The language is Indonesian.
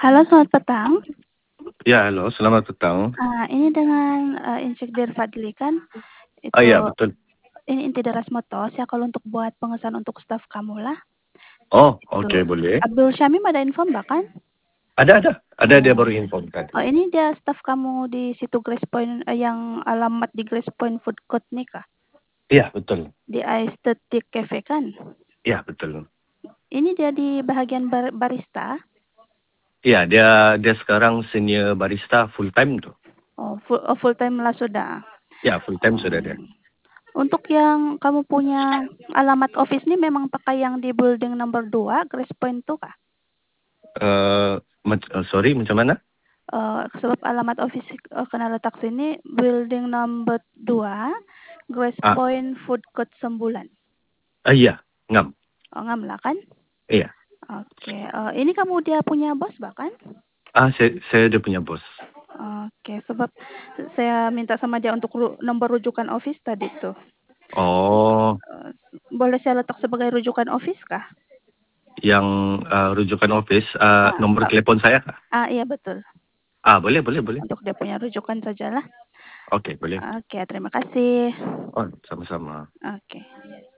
Halo, selamat petang. Ya, halo, selamat petang. Ini dengan, Insinyur Fadli kan? Itu, Iya, betul. ini inti Daras Motos ya kalau untuk buat pengesahan untuk staf kamu lah. Oh, Itu, oke, boleh. Abdul Syamim ada info Mbak kan? Ada dia Oh. baru inform tadi. Oh, ini dia staf kamu di situ Grace Point, yang alamat di Grace Point Food Court nih kah? Iya, betul. Di Aesthetic Cafe kan? Iya, betul. Ini dia di bahagian barista. Iya, dia sekarang senior barista full time tuh. Oh, full time lah sudah. Ya, full time sudah dia. Untuk yang kamu punya alamat office nih memang pakai yang di building nomor 2 Grace Point tuh kah? Sorry, macam mana? Sebab alamat office kena letak sini building number 2 Grace Ah, Point Food Court Sembulan. iya, ngam. Oh, ngamla kan? Iya. Oke. Ini kamu dia punya bos bahkan? Saya dia punya bos. Oke, sebab saya minta sama dia untuk nomor rujukan office tadi tuh. Oh, Boleh saya letak sebagai rujukan office kah? yang rujukan office, nomor telepon saya kah? Iya betul. Boleh, boleh, boleh. Untuk dia punya rujukan sajalah. Oke, boleh. Oke, terima kasih. Oh, sama-sama. Oke.